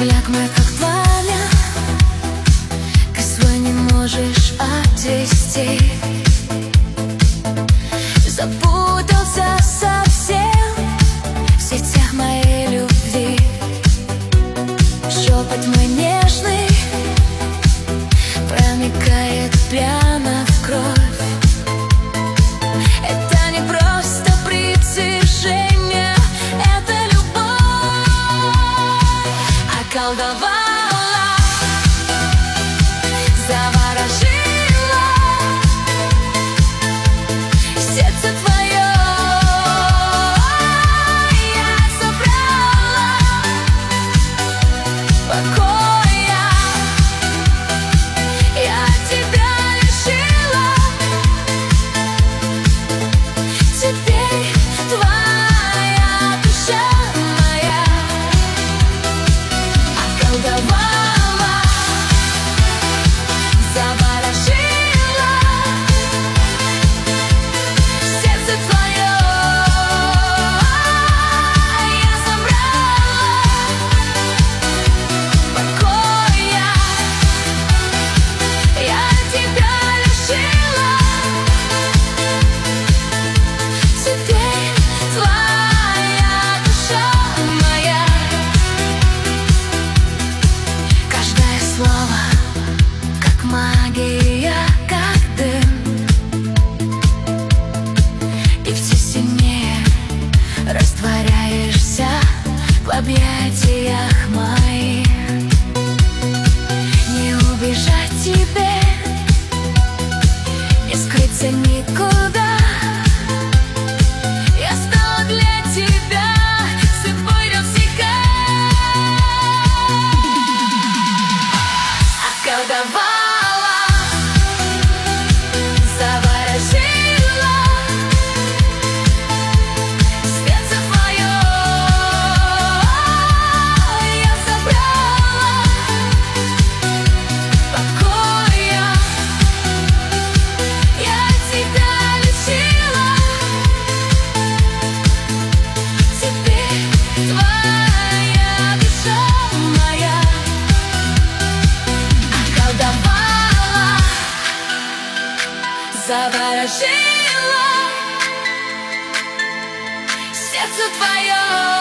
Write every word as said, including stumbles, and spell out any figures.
взгляд мой как пламя, ты свой не можешь отвести. Запутался совсем в сетях моей любви. Шепот мой нежный проникает прямо в кровь. Это не просто притяжение, это любовь. Околдовала, заворожила сердце твое. Я забрала покоя, я тебя лишила. Теперь твоя душа моя. Околдовала, заворожила сердце твое. Я забрала покоя, я тебя лишила. Теперь твоя душа моя. Каждое слово как магия, как дым, и все сильнее растворяешься в объятиях моих. Не убежать тебе, не скрыться никуда. Я стала для тебя судьбой навсегда. Околдовала, заворожила сердце твое. Я забрала покоя, я тебя лишила. Теперь твоя душа моя. Околдовала, заворожила сердце твое.